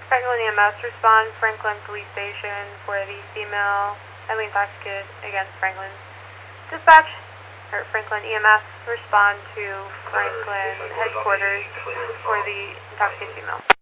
Franklin EMS respond Franklin Police Station for the female heavily intoxicated against Franklin. Dispatch, or Franklin EMS respond to Franklin headquarters for the intoxicated female.